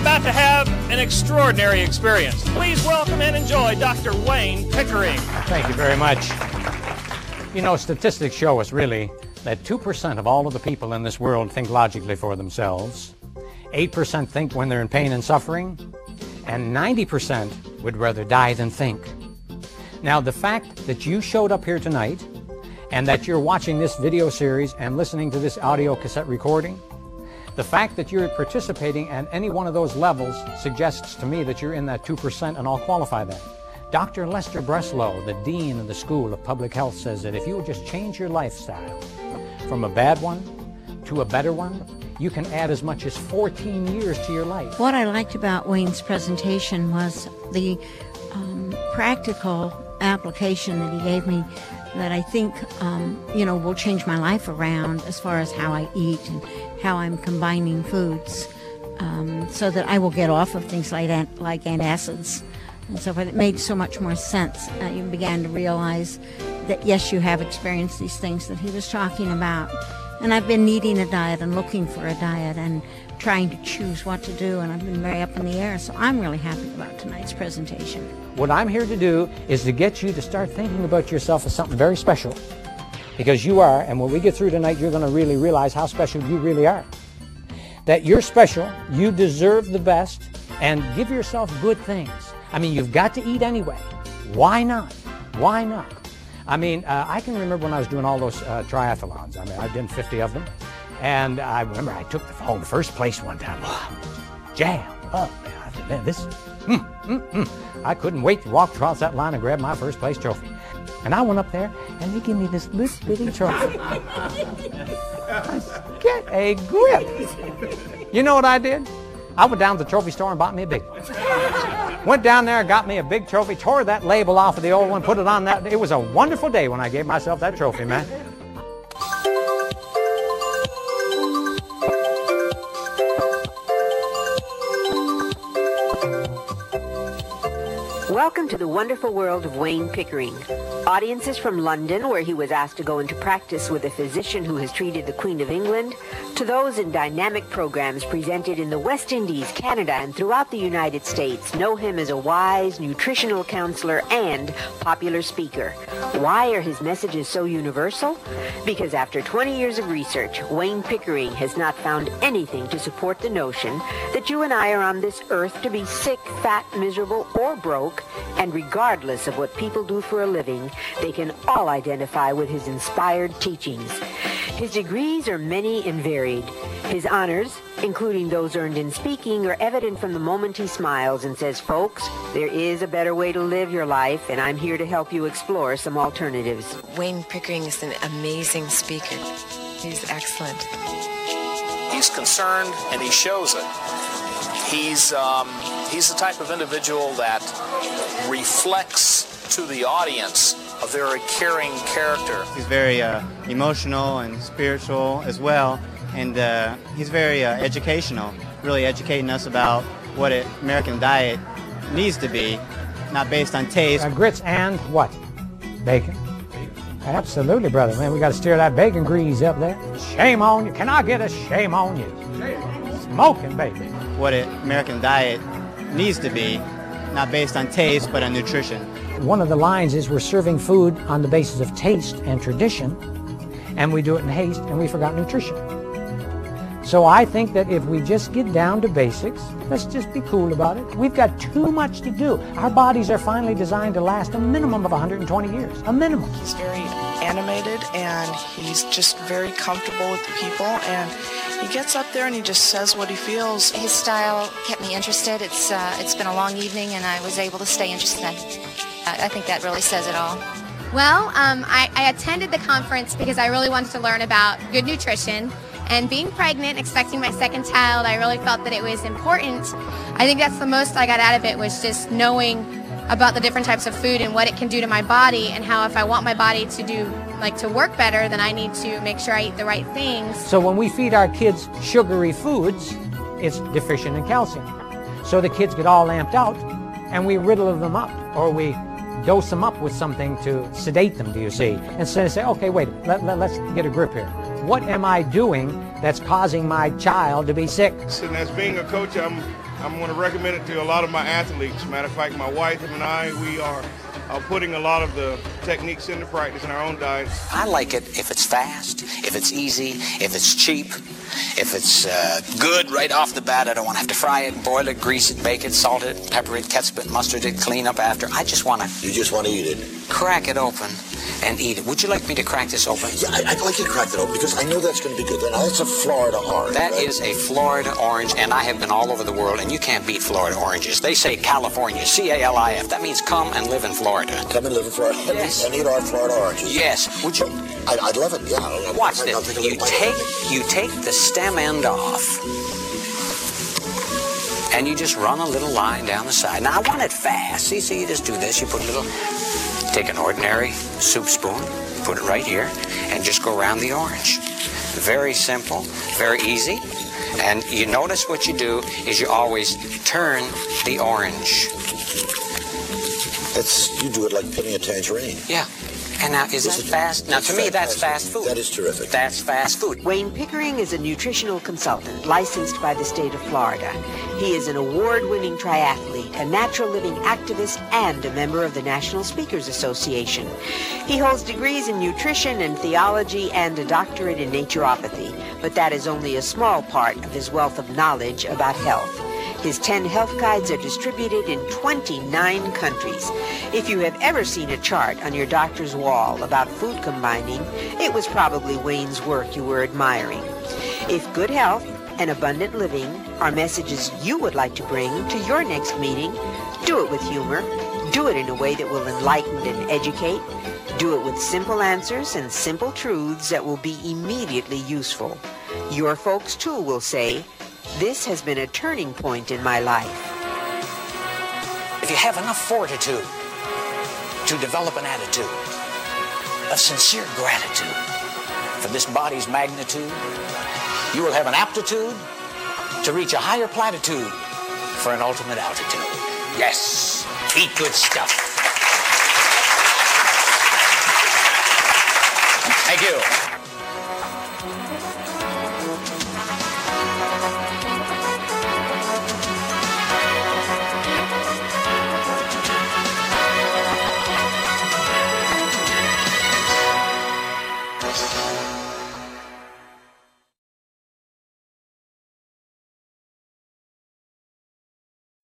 about to have an extraordinary experience. Please welcome and enjoy Dr. Wayne Pickering. Thank you very much. You know, statistics show us really that 2% of all of the people in this world think logically for themselves, 8% think when they're in pain and suffering, and 90% would rather die than think. Now, the fact that you showed up here tonight and that you're watching this video series and listening to this audio cassette recording, the fact that you're participating at any one of those levels suggests to me that you're in that 2%, and I'll qualify that. Dr. Lester Breslow, the Dean of the School of Public Health, says that if you would just change your lifestyle from a bad one to a better one, you can add as much as 14 years to your life. What I liked about Wayne's presentation was the practical application that he gave me that I think, will change my life around as far as how I eat and how I'm combining foods so that I will get off of things like antacids and so forth. It made so much more sense. You began to realize that, yes, you have experienced these things that he was talking about. And I've been needing a diet and looking for a diet and trying to choose what to do, and I've been very up in the air. So I'm really happy about tonight's presentation. What I'm here to do is to get you to start thinking about yourself as something very special. Because you are, and when we get through tonight, you're going to really realize how special you really are. That you're special, you deserve the best, and give yourself good things. I mean, you've got to eat anyway. Why not? Why not? I mean, I can remember when I was doing all those triathlons. I mean, I've done 50 of them. And I remember I took the first place one time. Jam up, man. I said, man, this I couldn't wait to walk across that line and grab my first place trophy. And I went up there, and they gave me this little bitty trophy. I said, get a grip. You know what I did? I went down to the trophy store and bought me a big one. Went down there and got me a big trophy, tore that label off of the old one, put it on that. It was a wonderful day when I gave myself that trophy, man. Welcome to the wonderful world of Wayne Pickering. Audiences from London, where he was asked to go into practice with a physician who has treated the Queen of England, to those in dynamic programs presented in the West Indies, Canada, and throughout the United States, know him as a wise nutritional counselor and popular speaker. Why are his messages so universal? Because after 20 years of research, Wayne Pickering has not found anything to support the notion that you and I are on this earth to be sick, fat, miserable, or broke, and regardless of what people do for a living, they can all identify with his inspired teachings. His degrees are many and varied. His honors, including those earned in speaking, are evident from the moment he smiles and says, folks, there is a better way to live your life, and I'm here to help you explore some alternatives. Wayne Pickering is an amazing speaker. He's excellent. He's concerned, and he shows it. He's the type of individual that reflects to the audience a very caring character. He's very emotional and spiritual as well, and he's very educational, really educating us about what an American diet needs to be, not based on taste. Grits and what? Bacon. Absolutely, brother. Man, we got to steer that bacon grease up there. Shame on you. Can I get a shame on you? Smoking bacon. What an American diet needs to be, not based on taste, but on nutrition. One of the lines is we're serving food on the basis of taste and tradition, and we do it in haste, and we forgot nutrition. So I think that if we just get down to basics, let's just be cool about it. We've got too much to do. Our bodies are finally designed to last a minimum of 120 years, a minimum. He's very animated, and he's just very comfortable with the people, and he gets up there and he just says what he feels. His style kept me interested. It's been a long evening, and I was able to stay interested. I think that really says it all. Well, I attended the conference because I really wanted to learn about good nutrition. And being pregnant, expecting my second child, I really felt that it was important. I think that's the most I got out of it, was just knowing about the different types of food and what it can do to my body, and how if I want my body to work better, then I need to make sure I eat the right things. So when we feed our kids sugary foods, it's deficient in calcium. So the kids get all amped out, and we riddle them up, or we dose them up with something to sedate them, do you see? Instead of say, okay, wait, let's get a grip here. what am I doing that's causing my child to be sick? And as being a coach, I'm going to recommend it to a lot of my athletes. Matter of fact, my wife and I, we are putting a lot of the techniques into practice in our own diet. I like it if it's fast, if it's easy, if it's cheap, if it's good right off the bat. I don't want to have to fry it, boil it, grease it, bake it, salt it, pepper it, ketchup it, mustard it, clean up after. I just want to... You just want to eat it? Crack it open and eat it. Would you like me to crack this open? Yeah, I'd like you to crack that open because I know that's going to be good. Now, that's a Florida orange. That is a Florida orange, and I have been all over the world, and you can't beat Florida oranges. They say California, C-A-L-I-F. That means come and live in Florida. Come and live in Florida. Yes. And eat our Florida oranges. Yes. Would you? I'd love it, yeah. Watch this. You take the stem end off, and you just run a little line down the side. Now, I want it fast. See, so you just do this. You put a little... Take an ordinary soup spoon, put it right here, and just go around the orange. Very simple, very easy. And you notice what you do is you always turn the orange. You do it like pinning a tangerine. Yeah. And now, is that fast? Now, to me, that's fast food. That is terrific. That's fast food. Wayne Pickering is a nutritional consultant licensed by the state of Florida. He is an award-winning triathlete, a natural living activist, and a member of the National Speakers Association. He holds degrees in nutrition and theology and a doctorate in naturopathy, but that is only a small part of his wealth of knowledge about health. His 10 health guides are distributed in 29 countries. If you have ever seen a chart on your doctor's wall about food combining, it was probably Wayne's work you were admiring. If good health and abundant living are messages you would like to bring to your next meeting, do it with humor. Do it in a way that will enlighten and educate. Do it with simple answers and simple truths that will be immediately useful. Your folks, too, will say, "This has been a turning point in my life." If you have enough fortitude to develop an attitude of sincere gratitude for this body's magnitude, you will have an aptitude to reach a higher platitude for an ultimate altitude. Yes, eat good stuff. Thank you.